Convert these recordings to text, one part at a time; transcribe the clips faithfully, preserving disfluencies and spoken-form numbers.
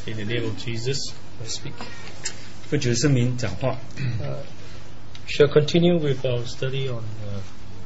In the name of Jesus, I speak. 奉主的圣名讲话。 Uh, shall continue with our study on uh,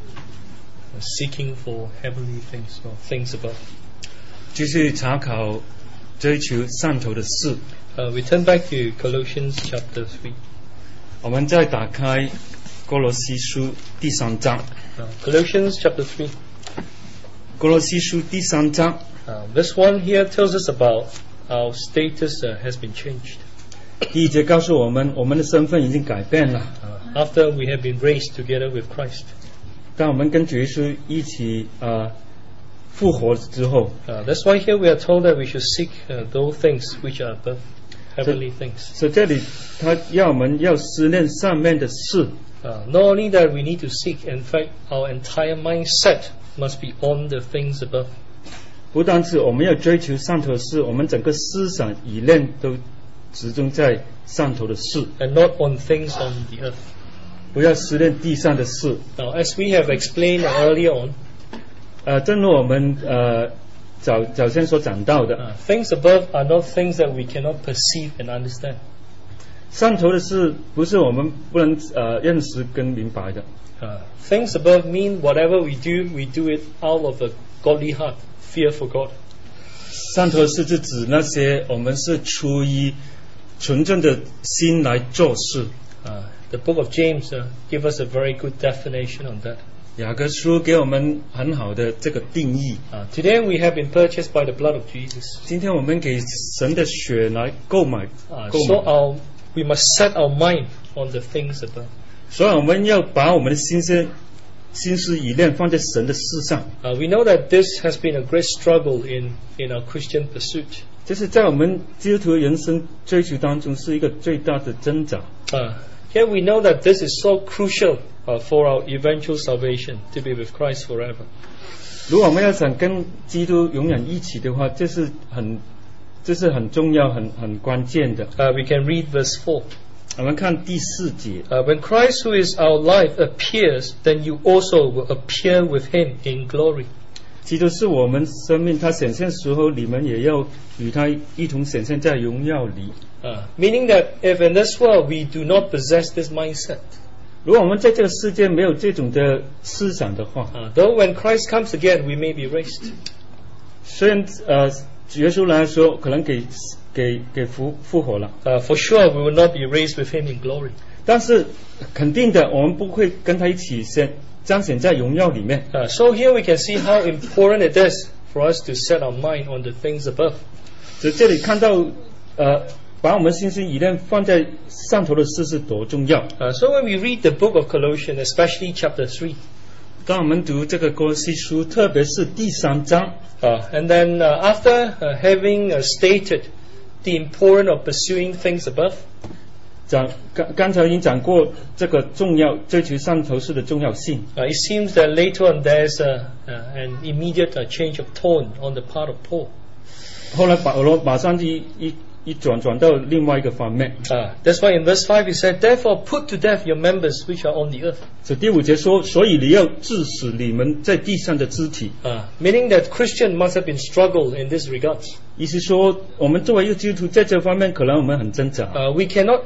seeking for heavenly things or things above. 继续查考追求上头的事。 Uh, we turn back to Colossians chapter three. 我们再打开哥罗西书第三章。 Uh, Colossians chapter three. 哥罗西书第三章。 Uh, this one here tells us about our status uh, has been changed. 第一节告诉我们，我们的身份已经改变了。 Uh, after we have been raised together with Christ. 当我们跟主耶稣一起呃复活之后， Uh, that's why here we are told that we should seek uh, those things which are above, heavenly things. 所以这里他要我们要思念上面的事。 Uh, not only that we need to seek, in fact, our entire mindset must be on the things above. 不单是我们要追求上头的事，我们整个思想意念都集中在上头的事， And not on things on the earth. 不要思念地上的事。 Now, as we have explained earlier on, 呃，正如我们呃早早先所讲到的， uh, things above are not things that we cannot perceive and understand. 上头的事不是我们不能呃认识跟明白的。 Uh, things above mean whatever we do, we do it out of a godly heart, fear for God. 上头的事是指那些我们是出于纯正的心来做事。 Uh, the book of James uh, gives us a very good definition on that. 雅各书给我们很好的这个定义。 Uh, today we have been purchased by the blood of Jesus. 今天我们给神的血来购买， Uh, 购 so 买。 our, we must set our mind on the things above. 所以我们要把我们的心思、心思意念放在神的事上。 Uh, we know that this has been a great struggle in, in our Christian pursuit. 这是在我们基督徒人生追求当中是一个最大的挣扎。 Uh, here we know that this is so crucial uh, for our eventual salvation, to be with Christ forever. 如果我们要想跟基督永远一起的话，这是很，这是很重要、很很关键的。 Uh, we can read verse four. 我们看第四节。 Uh, when Christ, who is our life, appears, then you also will appear with him in glory. 基督是我们生命，他显现时候，你们也要与他一同显现在荣耀里。 Uh, meaning that if in this world we do not possess this mindset, 如果我们在这个世界没有这种的思想的话， uh, though when Christ comes again, we may be raised. 虽然呃耶稣来说可能给给给复复活了， Uh, for sure, we will not be raised with him in glory. 但是肯定的，我们不会跟他一起显彰显在荣耀里面。 Uh, so here we can see how important it is for us to set our mind on the things above. 所以这里看到呃，把我们心心意念放在上头的事是多重要。 Uh, so when we read the book of Colossians, especially chapter three, 当我们读这个哥罗西书，特别是第三章， uh, and then uh, after uh, having uh, stated the importance of pursuing things above, 讲刚刚才已经讲过这个重要追求上头事的重要性。 uh, it seems that later on there's uh, uh, an immediate uh, change of tone on the part of Paul. 后来保罗马上就一一一转转到另外一个方面。 Uh, that's why in verse five he said, "Therefore put to death your members which are on the earth." 所以第五节说，所以你要致死你们在地上的肢体。 Uh, meaning that Christian must have been struggled in this regard. 意思说，我们作为一个基督徒，在这方面可能我们很挣扎。 Uh, we cannot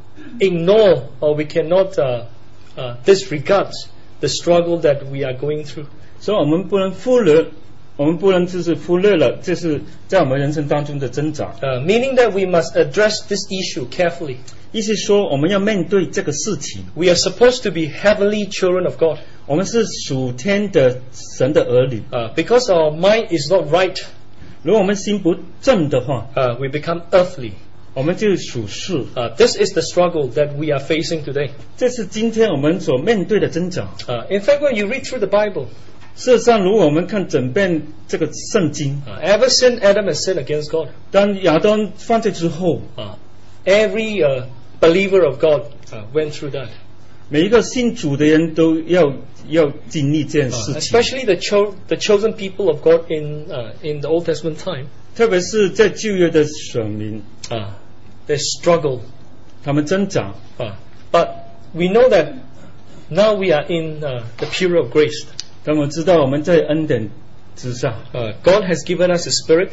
ignore or we cannot uh, uh, disregard the struggle that we are going through. 所以我们不能忽略，我们不能就是忽略了，这是在我们人生当中的挣扎。 Uh, meaning that we must address this issue carefully. 意思说，我们要面对这个事情。 We are supposed to be heavenly children of God. 我们是属天的神的儿女。 Uh, because our mind is not right, 如果我们心不正的话， uh, we become earthly. 我们就属世。 Uh, this is the struggle that we are facing today. 这是今天我们所面对的挣扎。 Uh, in fact, when you read through the Bible, 事实上，如果我们看整遍这个圣经， uh, ever since Adam has sinned against God, 当亚当犯罪之后， uh, every uh, believer of God uh, went through that. 每一个信主的人都要要经历这件 Uh, 事情， especially the, cho- the chosen people of God in uh, in the Old Testament time, 特别是在旧约的选民， uh, they struggle. 他们挣扎。 Uh, but we know that now we are in uh, the period of grace. 但我知道我们在恩典之下， Uh, God has given us a spirit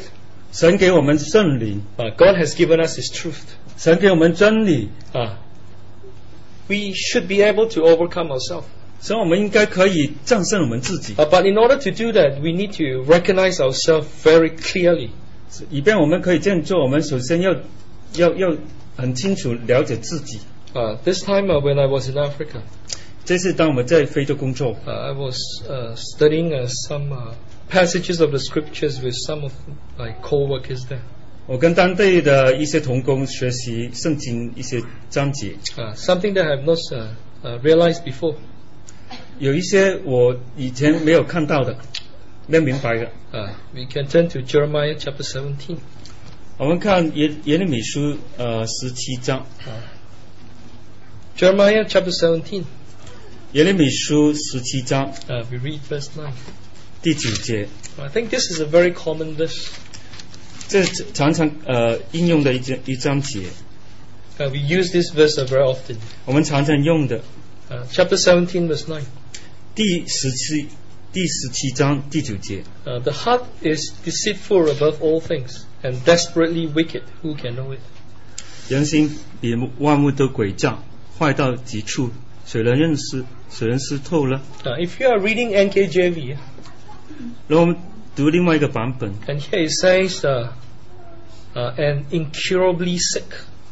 神给我们圣灵， Uh, God has given us His truth. 神给我们真理， Uh, we should be able to overcome ourselves. 所以我们应该可以战胜我们自己。 Uh, but in order to do that, we need to recognize ourselves very clearly. 以便我们可以这样做，我们首先要要要很清楚了解自己。 Uh, this time uh, when I was in Africa, 这次当我们在非洲工作， uh, I was uh, studying uh, some uh, passages of the scriptures with some of my co-workers there. 我跟当地的一些同工学习圣经一些章节， Uh, something that I have not uh, uh, realized before. 有一些我以前没有看到的，没有明白的。 Uh, we can turn to Jeremiah chapter seventeen. 我们看耶耶利米书呃十七章， Uh, Jeremiah chapter seventeen. 耶利米书十七章 Uh, we read verse nine. 第九节， I think this is a very common verse. 这常常呃应用的一章一章节， Uh, we use this verse uh, very often. 我们常常用的。 Uh, chapter seventeen, verse nine. 第十七第十七章第九节， Uh, the heart is deceitful above all things and desperately wicked. Who can know it? 人心比万物都诡诈，坏到极处，谁能认识？谁能识透呢？ Uh, if you are reading N K J V, 然后我们读另外一个版本， and here it says, uh, uh, and incurably sick.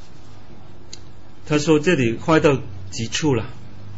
他说这里坏到极处了，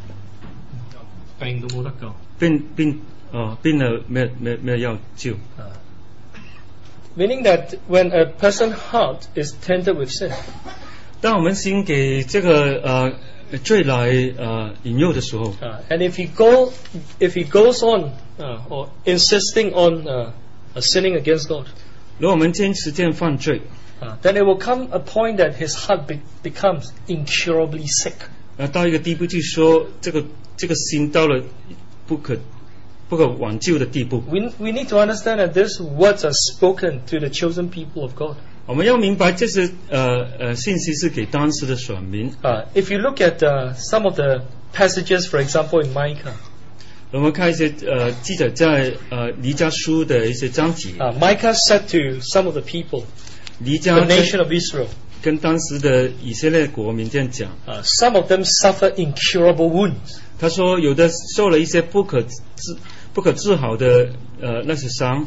病病哦病了没有没有没有药救。 Uh, meaning that when a person's heart is tainted with sin, 当我们心给这个呃罪来呃引诱的时候， uh, and if he go, if he goes on uh, or insisting on uh, uh, sinning against God, 如果我们坚持这样犯罪， uh, then it will come a point that his heart be- becomes incurably sick. 呃到一个地步，就说这个这个心到了不可不可挽救的地步。 We, we need to understand that these words are spoken to the chosen people of God. 我们要明白，这是呃呃信息是给当时的选民。 Uh, if you look at uh, some of the passages, for example, in Micah, 我们看一些呃记载在呃弥迦书的一些章节， uh, Micah said to some of the people, 弥 the 迦 nation 跟 of Israel, 跟当时的以色列国民这样讲， uh, some of them suffer incurable wounds. 他说有的受了一些不可治不可治好的呃那些伤，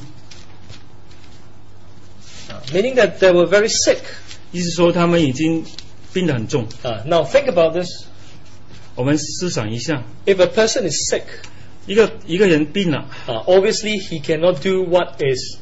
Uh, meaning that they were very sick. 意思说他们已经病得很重。 Uh, now think about this. 我们思想一下， If a person is sick, 一个一个人病了， uh, obviously he cannot do what is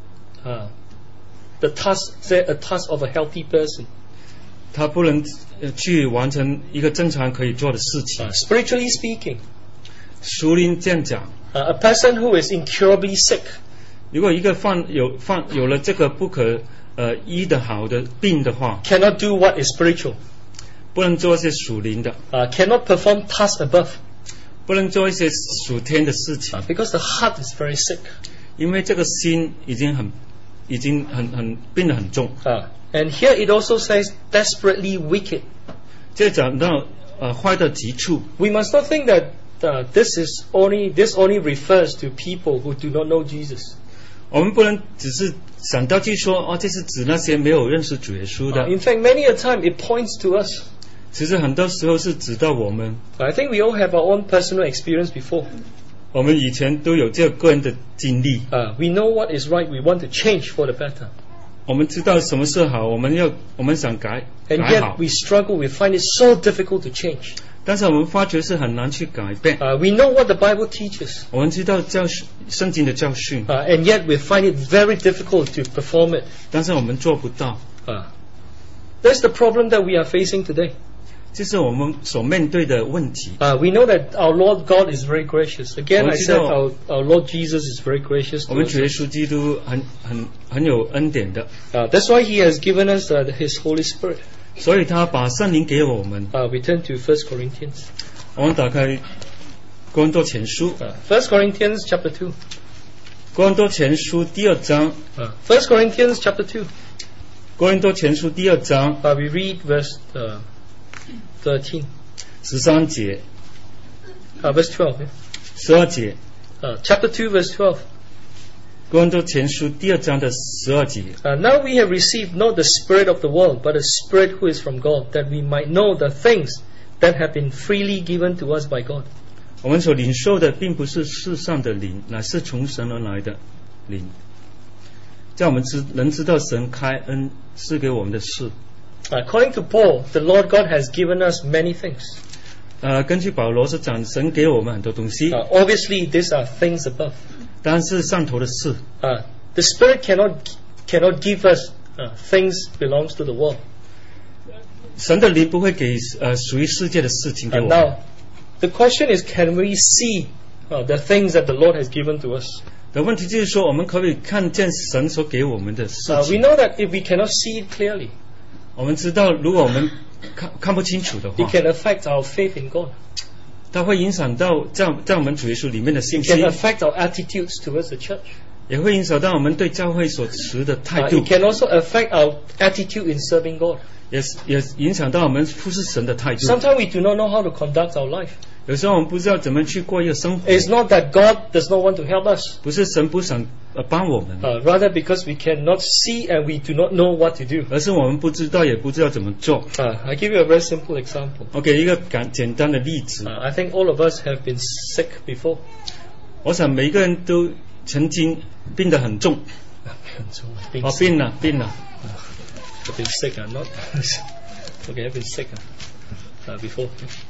uh, the task, say a task of a healthy person. 他不能呃去完成一个正常可以做的事情 Uh,。spiritually speaking, 属灵这样讲， uh, a person who is incurably sick, 如果一个犯有犯有了这个不可呃医的好的病的话， cannot do what is spiritual, 不能做一些属灵的， uh, cannot perform tasks above, 不能做一些属天的事 uh, 情， because the heart is very sick. 因为这个心已经很已经很很病得很重。 Uh, and here it also says desperately wicked. 这讲到呃坏到极处， We must not think that uh, this is only this only refers to people who do not know Jesus. 我们不能只是想到去说哦，这是指那些没有认识主耶稣 Uh, 的。 in fact, many a time it points to us. 其实很多时候是指到我们， I think we all have our own personal experience before. 我们以前都有这个个人的经历， Uh, we know what is right. We want to change for the better. 我们知道什么是好，我们要我们想改 And 改好 yet，we struggle. We find it so difficult to change. 但是我们发觉是很难去改变。 Uh, we know what the Bible teaches. 我们知道教训圣经的教训， Uh, and yet we find it very difficult to perform it. 但是我们做不到， Uh, that's the problem that we are facing today. 这是我们所面对的问题。 Uh, we know that our Lord God is very gracious. Again, I said 我知道 our, our Lord Jesus is very gracious 我 to 们 us. 主耶稣基督很很很有恩典的， Uh, that's why He has given us uh, His Holy Spirit. 所以他把圣灵给我们。 Uh, we turn to First Corinthians. 我们打开哥林多前书， Uh, First Corinthians chapter two. 哥林多前书第二章， Uh, First Corinthians chapter two. 哥林多前书第二章 Uh, we read verse uh, thirteen. 十三节、 Uh, verse twelve. Yeah? 十二节。 Uh, chapter two, verse twelve. 哥林多前书第二章的十二节。 Uh, now we have received not the spirit of the world, but a spirit who is from God, that we might know the things that have been freely given to us by God. 我们所领受的并不是世上的灵，乃是从神而来的灵，叫我们知能知道神开恩赐给我们的事。 According to Paul, the Lord God has given us many things. 呃，根据保罗所讲，神给我们很多东西， Uh, obviously, these are things above. 当然是上头的事。 Uh, the Spirit cannot cannot give us uh, things belongs to the world. 神的灵不会给呃属于世界的事情给 And 我们。 now, the question is, can we see uh, the things that the Lord has given to us? 的问题就是说，我们可不可以看见神所给我们的事 Uh, we 情？ know that if we cannot see it clearly, 我们知道，如果我们看看不清楚的 it 话， can affect our faith in God. 它会影响到在在我们主耶稣里面的信 It can 心， affect our attitudes towards the church. 也会影响到我们对教会所持的 Uh, 态度 it，can also affect our attitude in serving God. 也是也影响到我们服侍神的态度。 Sometimes we do not know how to conduct our life. 有时候我们不知道怎么去过一个生活， It's not that God does not want to help us, 不是神不想呃帮我们， uh, rather because we cannot see and we do not know what to do. 而是我们不知道也不知道怎么做。 Uh, I give you a very simple example. 我给一个简简单的例子， Uh, I think all of us have been sick before. 我想每个人都曾经病得很重， Being 哦， sick. 病了病了， I've been sick, uh, not okay. I've been sick uh, uh, before.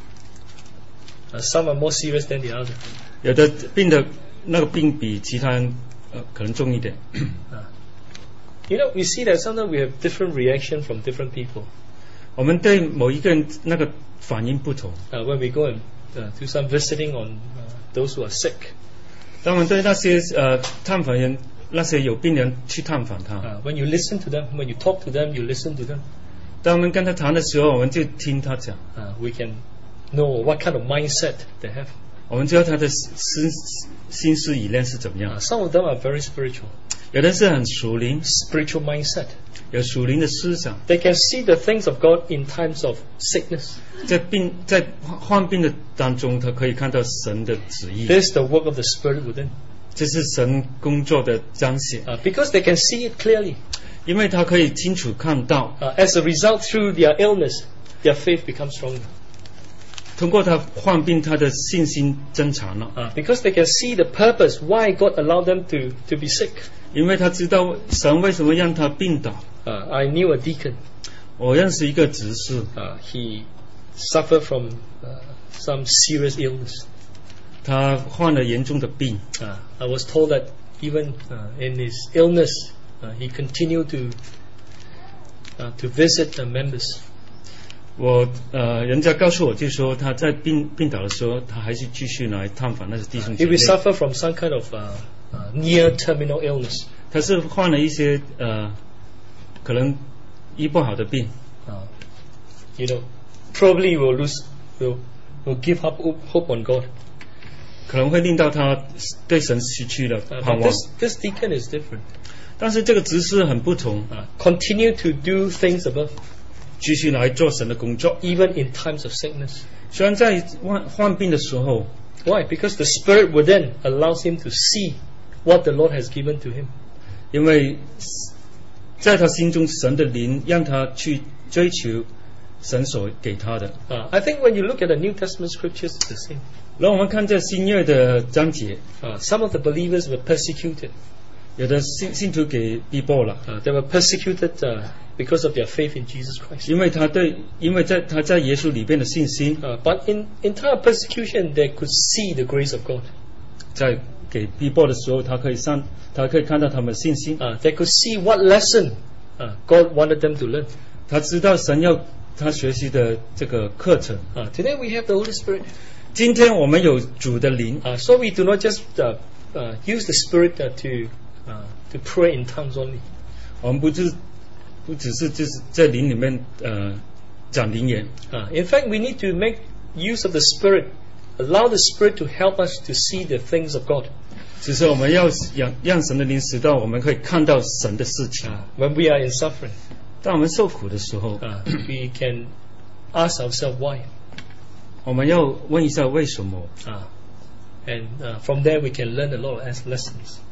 Uh, some are more serious than the other. 有的病的那个病比其他人呃可能重一点。 Uh, you know, we see that sometimes we have different reaction from different people. 我们对某一个人那个反应不同， Uh, when we go and uh, do some visiting on uh, those who are sick, 当我们对那些呃探访人、那些有病人去探访他， uh, when you listen to them, when you talk to them, you listen to them. 当我们跟他谈的时候，我们就听他讲， Uh, we can know what kind of mindset they have. 我们知道他的心心思意念是怎么 Uh, 样。 some of them are very spiritual, 有的是很属灵， spiritual mindset. 有属灵的思想， They can see the things of God in times of sickness. 在病在患病的当中，他可以看到神的旨意， This is the work of the Spirit within. 这是神工作的彰显， Uh, because they can see it clearly. 因为他可以清楚看到， Uh, as a result, through their illness, their faith becomes stronger. 通过他患病，他的信心增强了， Uh, because they can see the purpose why God allowed them to, to be sick. 因为他知道神为什么让他病倒。 Uh, I knew a deacon. 我认识一个执事， Uh, he suffered from uh, some serious illness. 他患了严重的病， Uh, I was told that even uh, in his illness, uh, he continued to uh, to visit the members. 我呃，人家告诉我就说他在病病倒的时候，他还是继续来探访那些弟兄姐 He 妹 will。suffer from some kind of uh, uh, near terminal illness. 他是患了一些呃，可能医不好的病， Uh, you know, probably will lose, will will give up hope hope on God. 可能会令到他对神失去了 Uh, 盼 but 望。 this this deacon is different. 但是这个执事很不同， Uh, continue to do things above, 继续来做神的工作。 even in times of sickness. 虽然在患患病的时候， Why? Because the Spirit within allows him to see what the Lord has given to him. 因为在他心中神的灵让他去追求神所给他的。 Uh, I think when you look at the New Testament scriptures, it's the same. 然后我们看这新约的章节， Uh, some of the believers were persecuted. 有的信信徒给逼迫了， Uh, they were persecuted uh, because of their faith in Jesus Christ. 因为他对，因为在他在耶稣里边的信心， Uh, but in entire persecution, they could see the grace of God. 在给逼迫的时候，他可以上，他可以看到他们的信心， Uh, they could see what lesson uh, God wanted them to learn. 他知道神要他学习的这个课程。 Uh, today we have the Holy Spirit. 今天我们有主的灵， Uh, so we do not just uh, uh, use the Spirit uh, to uh, to pray in tongues only. 我们不是不只是就是在灵里面呃讲灵言， Uh, in fact, we need to make use of the Spirit, allow the Spirit to help us to see the things of God. 只是我们要让让神的灵使到我们可以看到神的事情。 Uh, when we are in suffering, 当我们受苦的时候， uh, we can ask ourselves why. 我们要问一下为什么。 Uh, and uh, from there we can learn a lot of lessons.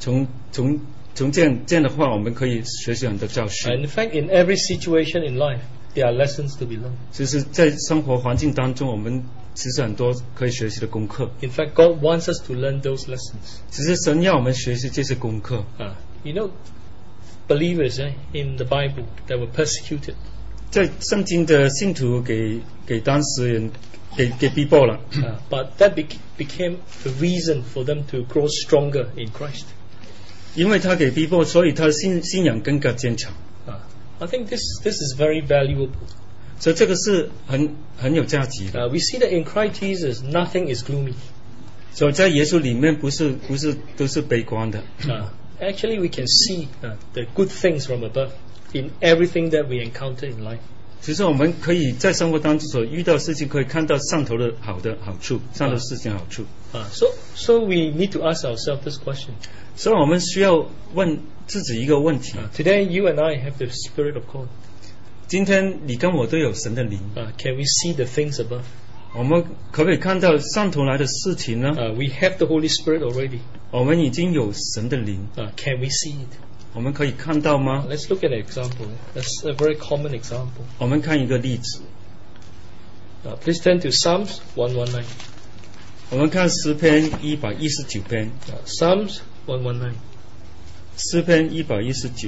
从从从这样这样的话，我们可以学习很多教训。 And in fact, in every situation in life, there are lessons to be learned. 其实，在生活环境当中，我们其实很多可以学习的功课。 In fact, God wants us to learn those lessons. 其实神要我们学习这些功课。 Uh, you know, believers eh, in the Bible that were persecuted. 在圣经的信徒给给当事人给给逼迫了， Uh, but that bec- became the reason for them to grow stronger in Christ. 因为他给逼迫，所以他的信信仰更加坚强。 Uh, I think this this is very valuable. 所以这个是很很有价值的。 Uh, we see that in Christ Jesus, nothing is gloomy. 所以在耶稣里面，不是不是都是悲观的。 Uh, actually, we can see uh, the good things from above in everything that we encounter in life. 其实我们可以在生活当中所遇到的事情，可以看到上头的好的好处，上头事情好处。 Uh, so, so we need to ask ourselves this question. 所以我们需要问自己一个问题： Uh, today, you and I have the Spirit of God. 今天你跟我都有神的灵， Uh, can we see the things above? 我们可不可以看到上头来的事情呢？ Uh, we have the Holy Spirit already. 我们已经有神的灵， Uh, can we see it? 我们可以看到吗？ Let's look at an example. That's a very common example. 我们看一个例子， Uh, please turn to Psalms one nineteen. 我们看诗篇一百一十九篇， Uh, Psalms one nineteen. 诗篇一百一十九，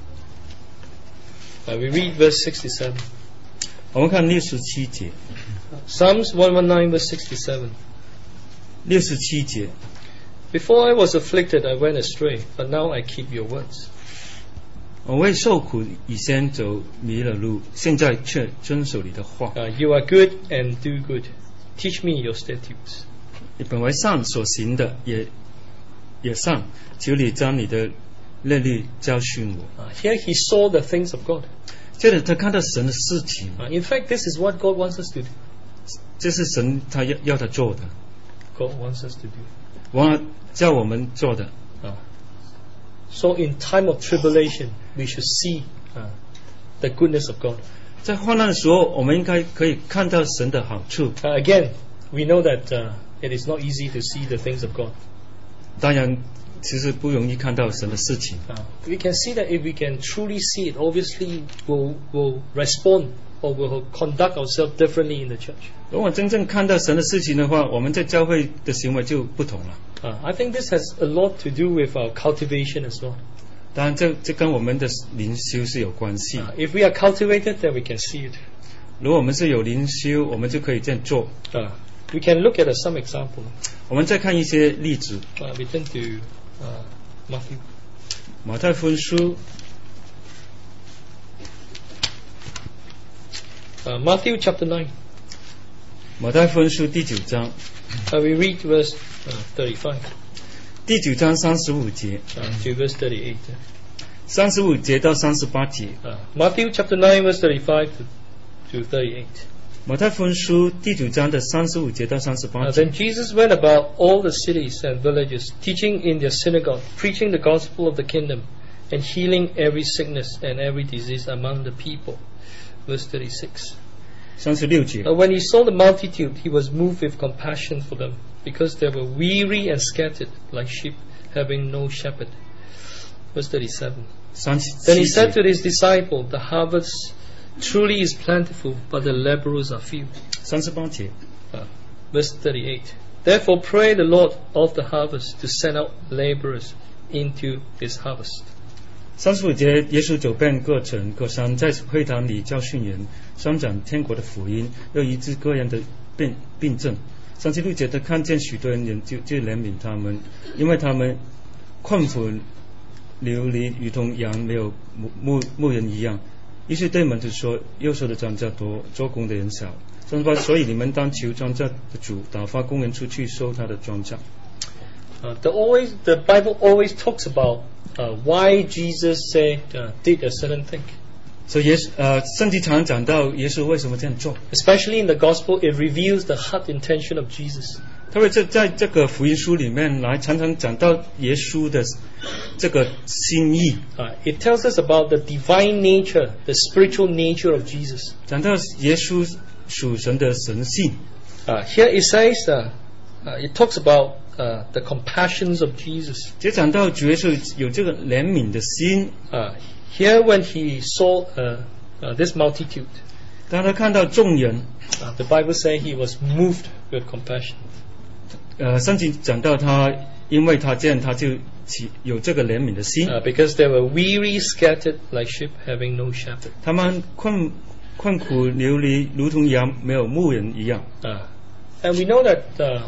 Uh, we read verse sixty-seven. 我们看六十七节， Psalms one nineteen, verse sixty-seven. 六十七节。 Before I was afflicted, I went astray, but now I keep your words. 我为受苦以先走迷了路，现在却遵守你的话。 Uh, you are good and do good. Teach me your statutes. 你本为善所行的，也也善，求你将你的律例教训我。 Uh, here he saw the things of God. 接着他看到神的事情， Uh, in fact, this is what God wants us to do. 这是神他要要他做的， God wants us to do. 我叫我们做的。 Uh, so in time of tribulation, we should see uh, the goodness of God. 在患难的时候，我们应该可以看到神的好处。 Uh, again, we know that uh, it is not easy to see the things of God. 当然，其实不容易看到神的事情。 Uh, we can see that if we can truly see it, obviously we'll, we'll respond or we'll conduct ourselves differently in the church. 如果真正看到神的事情的话，我们在教会的行为就不同了。 Uh, I think this has a lot to do with our cultivation as well. 当然这，这跟我们的灵修是有关系。 Uh, if we are cultivated, then we can see it. 如果我们是有灵修，我们就可以这样做。 Uh, we can look at uh, some example. 我们再看一些例子， Uh, we turn to uh, Matthew. 马太福音书 Uh, Matthew chapter nine. 马太福音书第九章， Uh, we read verse uh, thirty-five 第九章三十五节， uh, to verse thirty-eight. 三十五节到三十八节。 Uh, Matthew chapter nine, verse thirty-five to, to thirty-eight. 马太福音书第九章的三十五节到三十八 Uh, 节。 then Jesus went about all the cities and villages, teaching in their synagogue, preaching the gospel of the kingdom, and healing every sickness and every disease among the people. Verse thirty-six. 三十六节， Uh, when he saw the multitude, he was moved with compassion for them, because they were weary and scattered, like sheep having no shepherd. Verse thirty-seven. 三十 Then 七 he said 节 to his disciple, the harvest truly is plentiful, but the laborers are few. 三十八节， Uh, verse thirty-eight. Therefore pray the Lord of the harvest to send out laborers into his harvest. 三十五节，耶稣走遍各城各乡，在会堂里教训人，宣讲天国的福音，又医治各样的病病症。三十六节，他看见许多人，就就怜悯他们，因为他们困苦流离，如同羊没有牧牧牧人一样。于是对门徒说：“右手的庄稼多，做工的人少。三十八，所以你们当求庄稼的主打发工人出去收他的庄稼。” Uh, the always the Bible always talks about uh, why Jesus said uh, did a certain thing. 所以耶稣呃，圣经常讲到耶稣为什么这样做， Especially in the gospel, it reveals the heart intention of Jesus. 特别在在这个福音书里面来常常讲到耶稣的这个心意， Uh, it tells us about the divine nature, the spiritual nature of Jesus. 讲到耶稣属神的神性。 Uh, here it says, uh, uh, it talks about uh, the compassions of Jesus. 就讲到主耶稣有这个怜悯的心。 Uh, here, when he saw uh, uh, this multitude, 当他看到众人， uh, the Bible says he was moved with compassion. 呃，圣经讲到他，因为他这样，他就起有这个怜悯的心。 Uh, because they were weary, scattered like sheep, having no shepherd. 他们困困苦流离，如同羊没有牧人一样。 Uh, and we know that uh,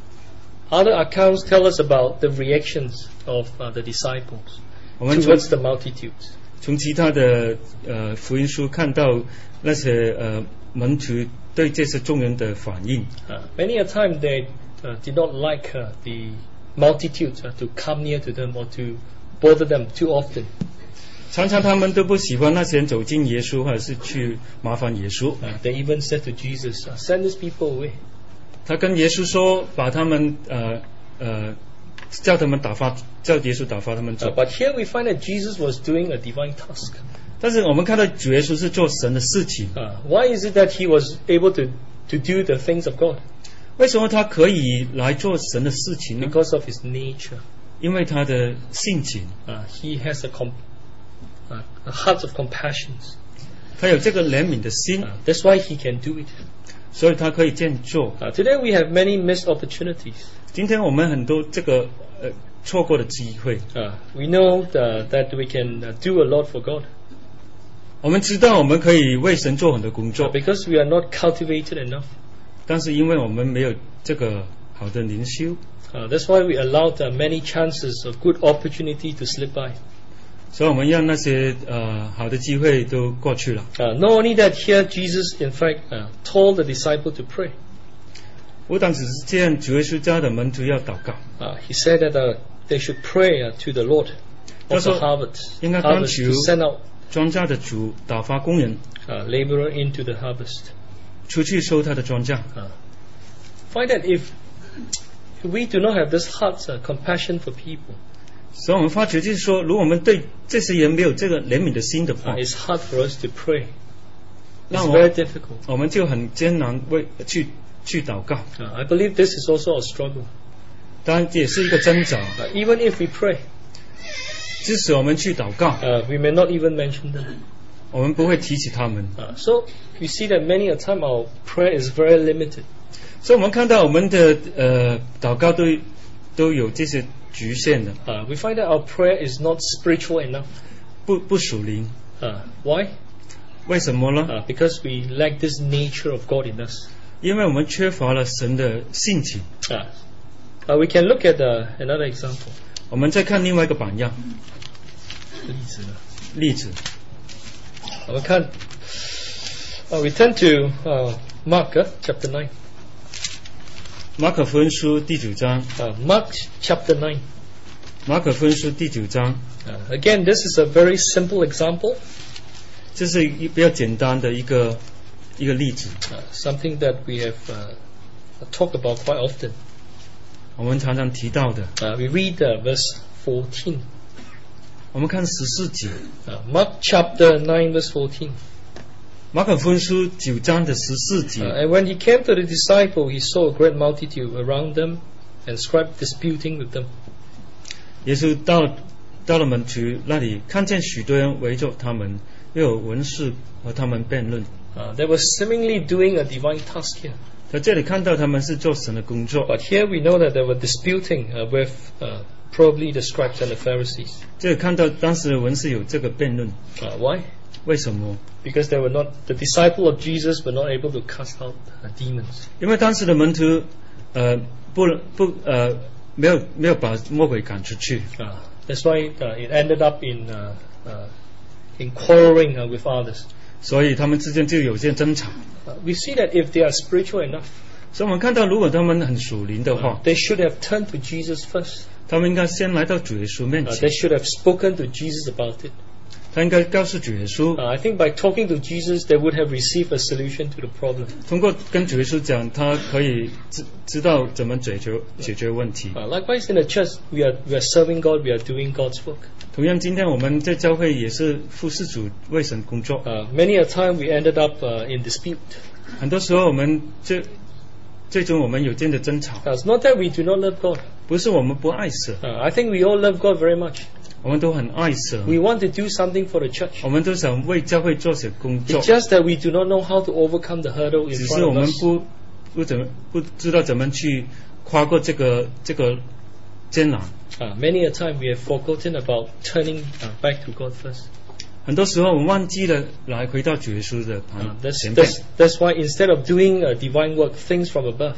other accounts tell us about the reactions of uh, the disciples 我们从 towards the multitudes. 从其他的呃福音书看到那些呃门徒对这些众人的反应。 Uh, many a time they uh, did not like uh, the multitudes uh, to come near to them or to bother them too often. 常常他们都不喜欢那些人走近耶稣，或者是去麻烦耶稣。 Uh, they even said to Jesus, uh, "Send these people away." 他跟耶稣说，把他们呃呃叫他们打发，叫耶稣打发他们 Uh, 走。 but here we find that Jesus was doing a divine task. 但是我们看到主耶稣是做神的事情， Uh, why is it that he was able to, to do the things of God? 为什么他可以来做神的事情呢？ Because of his nature. 因为他的性情， Uh, he has a, com- uh, a heart of compassions. 他有这个怜悯的心， Uh, that's why he can do it. 所以他可以这样做。 Uh, today we have many missed opportunities. 今天我们很多这个呃错过的机会， Uh, we know the, that we can uh, do a lot for God. 我们知道我们可以为神做很多工 Uh, 作， because we are not cultivated enough. 但是因为我们没有这个好的灵修， Uh, that's why we allowed uh, many chances of good opportunity to slip by. 所以我们让那些呃好的机会都过去了。 Uh, not only that, here Jesus, in fact, uh, told the disciple to pray. 不但只是这样，主耶稣教的门徒要祷告， Uh, he said that uh, they should pray uh, to the Lord of the Also, harvest, 应该帮 harvest 助 to send out 庄稼的主打发工人 uh, laborer into the harvest. 出去收他的庄稼。 Uh, find that if we do not have this heart, uh, compassion for people, 所以我们发觉就是说，如果我们对这些人没有这个怜悯的心的 uh, 话， it's hard for us to pray. It's 那我 very difficult. 我们就很艰难为去去祷告。 Uh, I believe this is also a struggle. 当然这也是一个挣扎， Uh, even if we pray, 即使我们去祷告， uh, we may not even mention them. 我们不会提起他们。 Uh, so you see that many a time our prayer is very limited. 所以我们看到我们的呃祷告都都有这些局限的， Uh, we find that our prayer is not spiritual enough. 不不属灵。 Uh, why? 为什么呢？ Uh, because we lack this nature of God in us. 因为我们缺乏了神的性情。 Uh, uh, we can look at uh, another example. 我们再看另外一个榜样例子呢？ 例子， 我们看 uh, we turn to uh, Mark uh, chapter nine. 马可福音书第九章， Uh, Mark chapter nine. 马可福音书第九章， Uh, again, this is a very simple example, 这是一比较简单的一个一个例子， uh, something that we have uh, talked about quite often. 我们常常提到的。 Uh, we read uh, verse fourteen. 我们看十四节， Uh, Mark chapter nine, verse fourteen. 马可福音书九章的十四节。 Uh, and when he came to the disciple, he saw a great multitude around them, and scribes disputing with them. 耶稣到到了门徒那里，看见许多人围着他们，又有文士和他们辩论。 Uh, they were seemingly doing a divine task here. 在这里看到他们是做神的工作， But here we know that they were disputing uh, with uh, probably the scribes and the Pharisees. 这里看到当时的文士有这个辩论， Uh, why? 为什么？ Because they were not, the disciple of Jesus were not able to cast out uh, demons. 因为当时的门徒，呃，不不呃，没有没有把魔鬼赶出去， Uh, that's why uh, it ended up in uh, uh, in quarreling uh, with others. 所以他们之间就有些争吵。 Uh, we see that if they are spiritual enough, 所以我们看到，如果他们很属灵的 uh, 话， they should have turned to Jesus first. 他们应该先来到主耶稣面 Uh, 前 they，should have spoken to Jesus about it. 他应该告诉主耶稣 Uh,，I think by talking to Jesus, they would have received a solution to the problem. 通过跟主耶稣讲，他可以知知道怎么解决解决问题。 Uh, likewise, in the church, we are we are serving God, we are doing God's work. 同样，今天我们在教会也是服侍主，为神工作。 Uh, many a time we ended up uh, in dispute. 很多时候，我们最最终我们有这样的争吵， Uh, it's not that we do not love God. 不是我们不爱舍， Uh, I think we all love God very much. 我们都很爱舍， We want to do something for the church. 我们都想为教会做些工作 It's，just that we do not know how to overcome the hurdle in 只是 front 我 of 们 us. 不不怎么不知道怎么去跨过这个这个艰难。 Uh, many a time we have forgotten about turning uh, back to God first. 很多时候我们忘记了来回到主耶稣的 Uh, 旁 that's, 前边， that's, that's why instead of doing uh, divine work, things from above,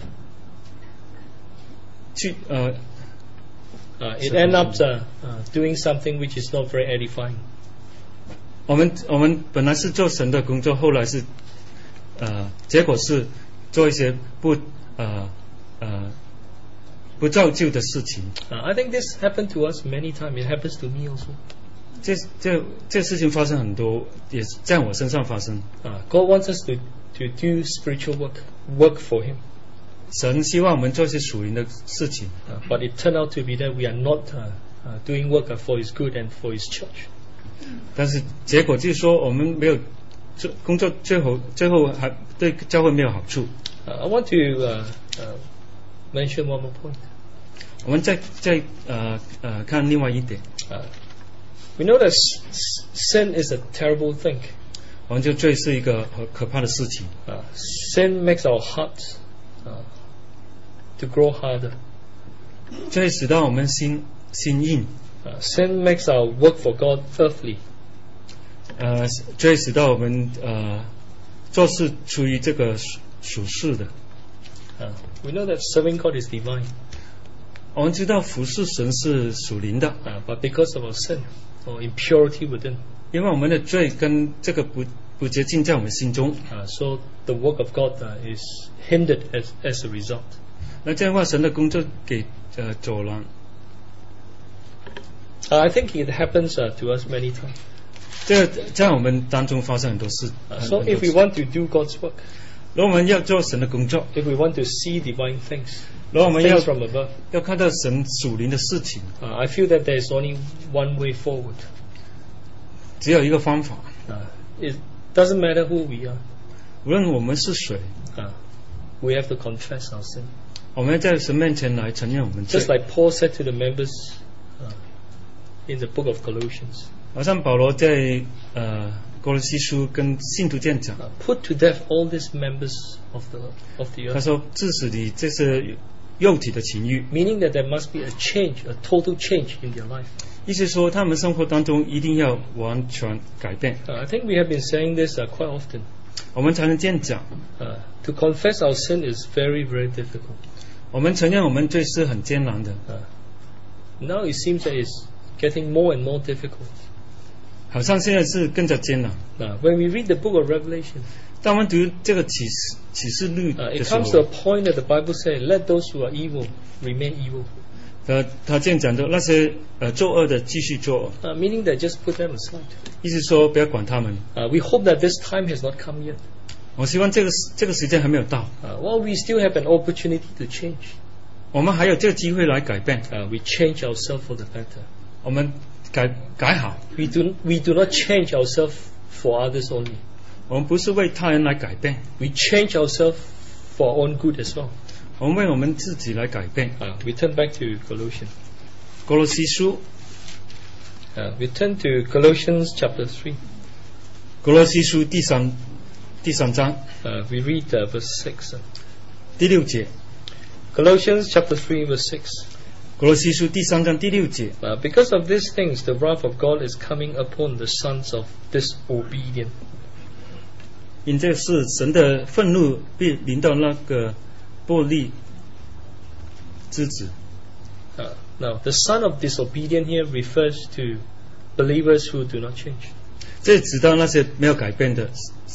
去呃 uh, it ends up uh, uh, doing something which is not very edifying. 我们我们本来是做神的工作，后来是呃结果是做一些不呃呃不造就的事情。 Uh, I think this happened to us many times. It happens to me also. 这这这事情发生很多，也在我身上发生。 Uh, God wants us to, to do spiritual work, work for Him. 神希望我们做一些属灵的事情， Uh, but it turned out to be that we are not uh, uh, doing work uh, for His good and for His church. 但是结果就是说我们没有做工作，最后最后还对教会没有好处。 Uh, I want to uh, uh, mention one more point. 我们再再呃呃看另外一点， Uh, we know that s- s- sin is a terrible thing. 我们就罪是一个很可怕的事情。 Uh, sin makes our hearts uh, to grow harder. 罪使到我们心心硬， Uh, sin makes our work for God earthly. 呃，罪使到我们呃做事出于这个属属世的。 Uh, we know that serving God is divine, 我们知道服侍神是属灵的， uh, but because of our sin or impurity within, 因为我们的罪跟这个不不洁净在我们心中， uh, so the work of God uh, is hindered as, as a result. 那这样的话，神的工作给呃走了。 Uh, I think it happens uh, to us many times. 这个在我们当中发生很多事。 Uh, 很 so 很多 if we 事 want to do God's work, 如果我们要做神的工作， if we want to see divine things, 如果我们要 things from above, 要看到神属灵的事情， uh, I feel that there is only one way forward. 只有一个方法。 Uh, it doesn't matter who we are. 无论我们是谁， Uh, we have to confess our sin. 我们要在神面前来承认我们罪 Just。like Paul said to the members uh, in the book of Galatians, 好像保罗在呃哥罗西书跟信徒这样讲， uh, put to death all these members of the of the 他 earth, 说致死你这些肉体的情欲， meaning that there must be a change, a total change in their life. 意思说他们生活当中一定要完全改变。 Uh, I think we have been saying this uh, quite often. 我们才能这样讲， Uh, to confess our sin is very, very difficult. 我们承认我们罪是很艰难的。 Uh, now it seems that it's getting more and more difficult. 好像现在是更加艰难。 Uh, when we read the book of Revelation, 当我们读这个启示启示录 uh, 的 it 时候 comes to a，point that the Bible says, "Let those who are evil remain evil," 他他这样讲的，那些呃作恶的继续作恶， uh, meaning that just put them aside. 意思说不要管他们。 Uh, we hope that this time has not come yet. 我希望这个这个时间还没有到， Uh, while we still have an opportunity to change, 我们还有这个机会来改变， uh, we change ourselves for the better. 我们改改好。 We do we do not change ourselves for others only. 我们不是为他人来改变， We change ourselves for our own good as well. 我们为我们自己来改变。 Uh, we turn back to Colossians. 哥罗西书， Uh, we turn to Colossians chapter three. 哥罗西书第三第三章 Uh, we read uh, verse six. Uh, 第六节， Colossians chapter three, verse six. 哥罗西书第三章第六节， Uh, because of these things, the wrath of God is coming upon the sons of disobedience. 因这是神的愤怒必临到那个玻璃之子。 Uh, now, the son of disobedience here refers to believers who do not change. 这指到那些没有改变的，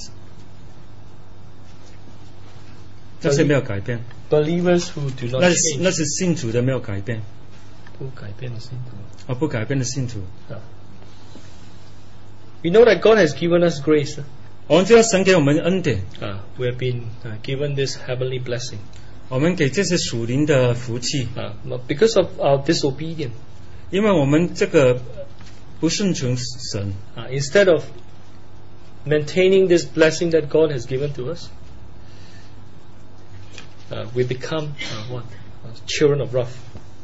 那些没有改变， Believers who do not 那 change. 那是信主的没有改变， 不改变的信徒。 而不改变的信徒。 Uh, we know that God has given us grace. 我们就要神给我们恩典， Uh, we have been uh, given this heavenly blessing. 我们给这些属灵的福气， Uh, but because of our disobedience, 因为我们这个不顺从神， uh, instead of maintaining this blessing that God has given to us, uh, we become uh, what? Uh, children of wrath.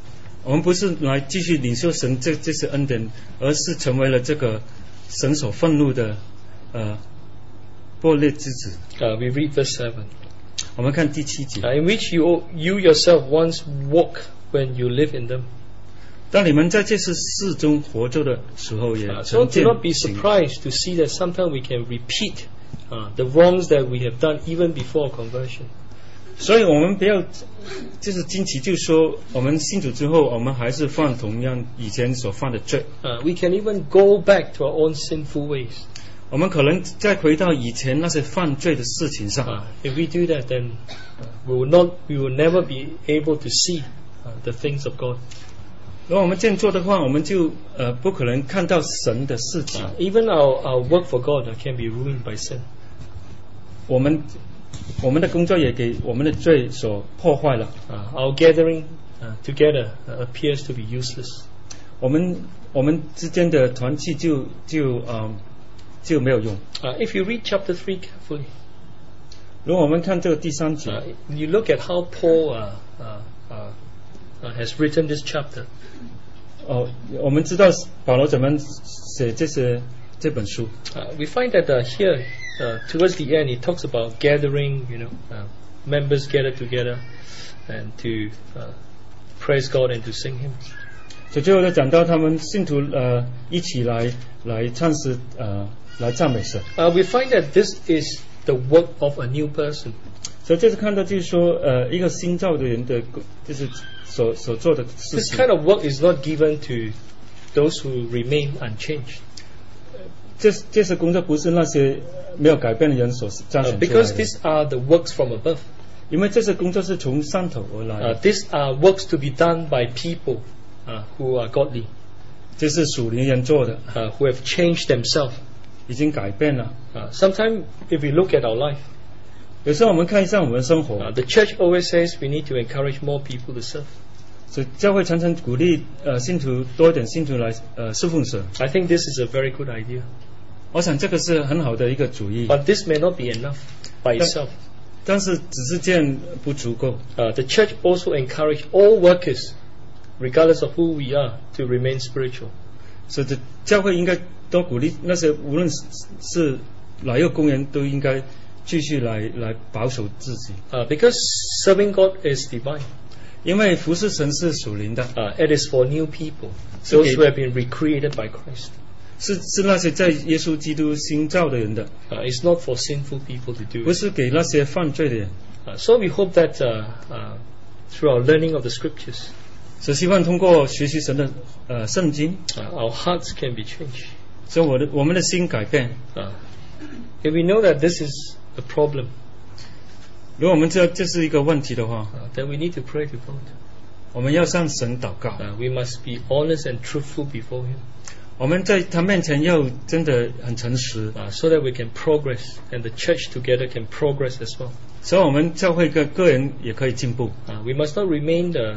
我们不是来继续领受神这这些恩典，而是成为了这个神所愤怒的呃破裂之子。 Uh, we read verse seven. 我们看第七节。 Uh, in which you you yourself once walk when you live in them. 当你们在这些事中活着的时候，也 Uh, so 曾 do 见 not be 行。 surprised to see that sometimes we can repeat uh, the wrongs that we have done even before conversion. 所以我们不要就是惊奇，就说我们信主之后，我们还是犯同样以前所犯的罪。 Uh, we can even go back to our own sinful ways. 我们可能再回到以前那些犯罪的事情上。 Uh, if we do that, then uh, we will not, we will never be able to see uh, the things of God. 如果我们这样做的话，我们就呃不可能看到神的事情。 Uh, even our, our work for God uh, can be ruined by sin. 我们我们的工作也给我们的罪所破坏了。 Uh, our gathering uh, together uh, appears to be useless. 我们我们之间的团契就就呃就没有用。 Uh, if you read chapter three carefully, 如果我们看这个第三节， uh, you look at how Paul uh, uh, uh, uh, has written this chapter. 哦，我们知道保罗怎么写这些这本书。 Uh, we find that uh, here, uh, towards the end, he talks about gathering, you know, uh, members gather together and to uh, praise God and to sing hymns. 所以最后呢，讲到他们信徒呃一起来来唱诗呃来赞美神。 Uh, we find that this is the work of a new person. 所以这次看到就是说呃一个新造的人的就是所所做的事 This 情。 kind of work is not given to those who remain unchanged. 这这些工作不是那些没有改变的人所彰 Uh, 显出来 because 的， these are the works from above. 因为这些工作是从上头而来 Uh, 的， these are works to be done by people uh, who are godly, 这是属灵人做的， uh, who have changed themselves. 已经改变了。 Uh, Sometimes, if we look at our life, 有时候我们看一下我们的生活， uh, the church always says we need to encourage more people to serve. 所以教会常常鼓励呃信徒多一点信徒来呃侍奉神。 I think this is a very good idea. 我想这个是很好的一个主意， But this may not be enough by But- itself. 但是只是这样不足够。 Uh, the church also encourage all workers, regardless of who we are, to remain spiritual. 所以这教会应该多鼓励那些无论是是哪一个工人都应该继续来来保守自己， Uh, because serving God is divine. 因为服侍神是属灵的， Uh, it is for new people, So those it- who have been recreated by Christ. 是是那些在耶稣基督新造的人的， Uh, it's not for sinful people to do 不 it. 是给那些犯罪的人。 Uh, so we hope that uh, uh, through our learning of the scriptures, 所以希望通过学习神的呃圣经， uh, our hearts can be changed. 所以我的我们的心改变。 Uh, if we know that this is a problem, 如果我们知道这是一个问题的话， uh, then we need to pray to God. 我们要向神祷告， Uh, we must be honest and truthful before Him, 我们在他面前要真的很诚实， uh, so that we can progress and the church together can progress as well. 所以我们教会个个人也可以进步。 Uh, we must not remain the,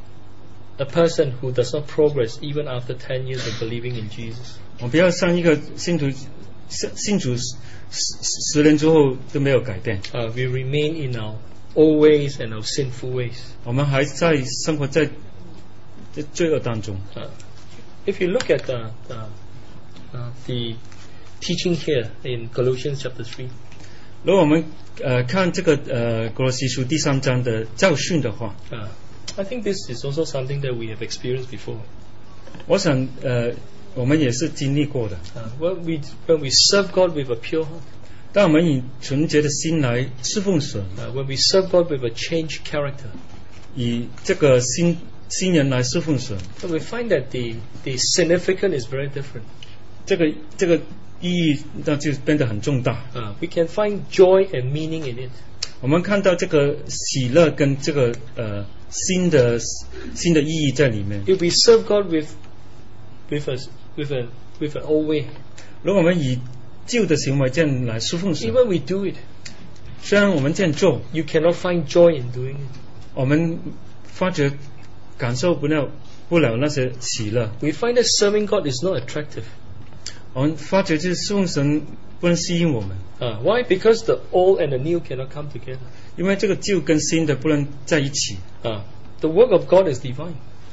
a person who does not progress even after ten years of believing in Jesus. 我们不要像一个信徒信信主十十十年之后都没有改变， Uh, we remain in our old ways and our sinful ways. 我们还在生活在这罪恶当中。 Uh, if you look at the, the, uh, the teaching here in Colossians chapter three, 如果我们呃看这个呃哥罗西书第三章的教训的话， uh, I think this is also something that we have experienced before. 我想呃我们也是经历过的。 Uh, when we when we serve God with a pure heart, 当我们以纯洁的心来侍奉神， uh, when we serve God with a changed character, 以这个新新人来侍奉神， so we find that the the significance is very different. 这个这个意义那就变得很重大。 Uh, we can find joy and meaning in it. 我们看到这个喜乐跟这个呃新的新的意义在里面。 If we serve God with with a with a with an old way, 如果我们以旧的行为这样来侍奉神， even we do it, 虽然我们这样做， you cannot find joy in doing it. 我们发觉感受不了不了那些喜乐， We find that serving God is not attractive. 我们发觉就是侍奉神不能吸引我们， Uh, why? Because the old and the new cannot come together. 因为这个旧跟新的不能在一起。 Uh, the work of God is divine.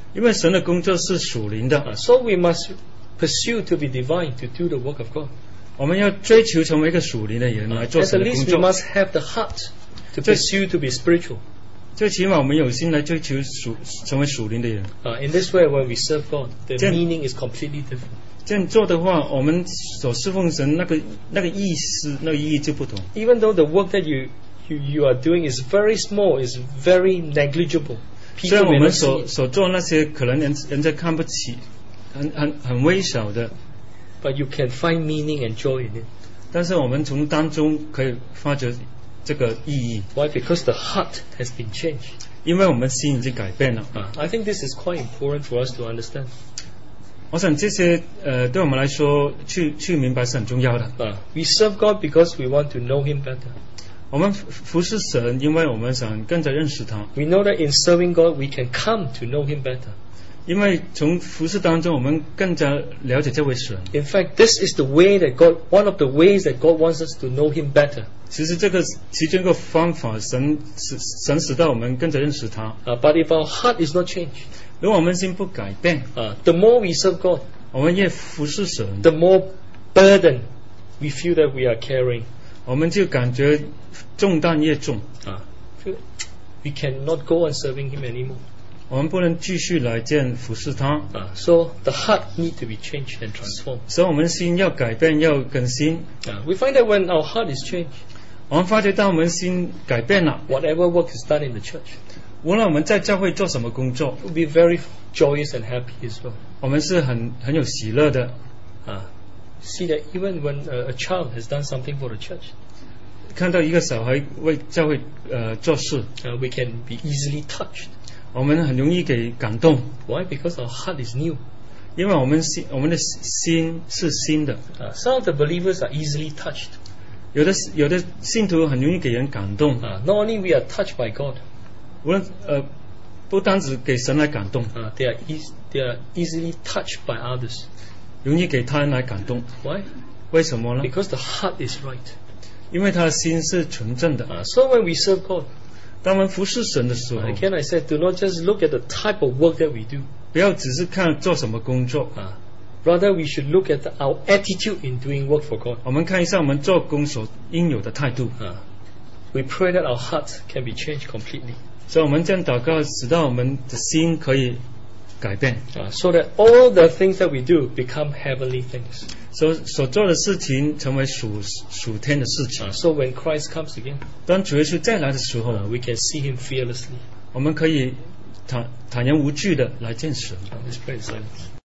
因为神的工作是属灵的， Uh, so we must pursue to be divine to do the work of God. 我们要追求成为一个属灵的人来做 At the 神的工 least, we 作。 must have the heart to pursue to be spiritual. 最起码我们有心来追求属成为属灵的人。 Uh, in this way, when we serve God, the Then- meaning is completely different. 这样做的话，我们所侍奉神那个那个意思、那个意义就不同。 Even though the work that you, you, you are doing is very small, is very negligible, 虽 people 然我 may 们 not see 所 it, 所做那些可能人人家看不起，很很很微小的， but you can find meaning and joy in it. 但是我们从当中可以发掘这个意义， Why? Because the heart has been changed. 因为我们心已经改变了。 Uh, I think this is quite important for us to understand. 我想这些呃对我们来说去去明白是很重要的。 Uh, we serve God because we want to know Him better. 我们服服侍神，因为我们想更加认识他。 We know that in serving God, we can come to know Him better. 因为从服侍当中，我们更加了解这位神。 In fact, this is the way that God, one of the ways that God wants us to know Him better. 其实这个其中一个方法，神使神使到我们更加认识他。 Uh, but if our heart is not changed, 如果我们心不改变， uh, the more we serve God, 我们越服侍神， the more burden we feel that we are carrying. 我们就感觉重担越重， Uh, feel we cannot go on serving Him anymore. 我们不能继续来见服侍他。 Uh, so the heart need to be changed and transformed. 所以我们的心要改变，要更新。 Uh, we find that when our heart is changed, 我们发觉到我们心改变了， whatever work is done in the church 无论我们在教会做什么工作， will be very joyous and happy as well. 我们是很很有喜乐的。 Uh, see that even when uh, a child has done something for the church, 看到一个小孩为教会呃做事， uh, we can be easily touched. 我们很容易给感动， Why? Because our heart is new. 因为我们心我们的心是新的。 Uh, some of the believers are easily touched. 有的有的信徒很容易给人感动， Uh, not only we are touched by God, 无论呃不单只给神来感动， uh, they are eas- they are easily touched by others. 容易给他人来感动。 Why? 为什么呢？ Because the heart is right. 因为他的心是纯正的。 Uh, so when we serve God, 当我们服侍神的时候， again I said, do not just look at the type of work that we do. 不要只是看做什么工作， Uh, rather, we should look at our attitude in doing work for God. 我们看一下我们做工所应有的态度。 Uh, we pray that our heart can be changed completely, 所以我们这样祷告，使到我们的心可以改变， uh, so that all the things that we do become heavenly things. 所所做的事情成为属属天的事情 Uh,。so when Christ comes again, 当主耶稣再来的时候， uh, we can see Him fearlessly. 我们可以坦坦然无惧的来见神。 Uh, let's pray in silence.